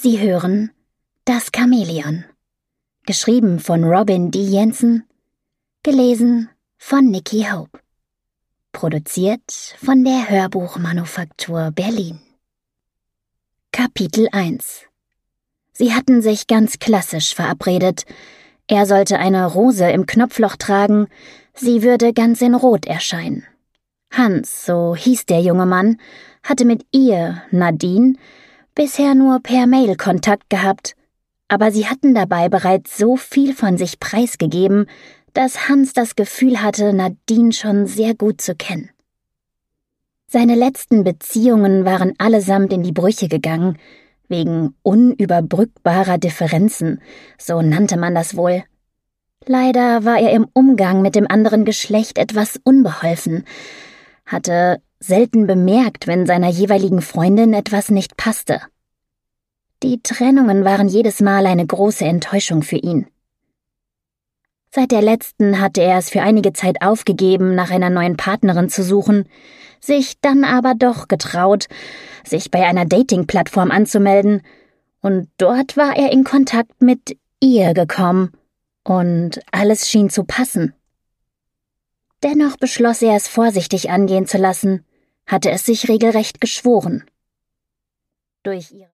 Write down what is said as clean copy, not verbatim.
Sie hören Das Chamäleon, geschrieben von Robin D. Jensen, gelesen von Niki Hope, produziert von der Hörbuchmanufaktur Berlin. Kapitel 1. Sie hatten sich ganz klassisch verabredet. Er sollte eine Rose im Knopfloch tragen, sie würde ganz in Rot erscheinen. Hans, so hieß der junge Mann, hatte mit ihr, Nadine, bisher nur per Mail Kontakt gehabt, aber sie hatten dabei bereits so viel von sich preisgegeben, dass Hans das Gefühl hatte, Nadine schon sehr gut zu kennen. Seine letzten Beziehungen waren allesamt in die Brüche gegangen, wegen unüberbrückbarer Differenzen, so nannte man das wohl. Leider war er im Umgang mit dem anderen Geschlecht etwas unbeholfen, hatte selten bemerkt, wenn seiner jeweiligen Freundin etwas nicht passte. Die Trennungen waren jedes Mal eine große Enttäuschung für ihn. Seit der letzten hatte er es für einige Zeit aufgegeben, nach einer neuen Partnerin zu suchen, sich dann aber doch getraut, sich bei einer Dating-Plattform anzumelden, und dort war er in Kontakt mit ihr gekommen, und alles schien zu passen. Dennoch beschloss er es vorsichtig angehen zu lassen, hatte es sich regelrecht geschworen. Durch ihre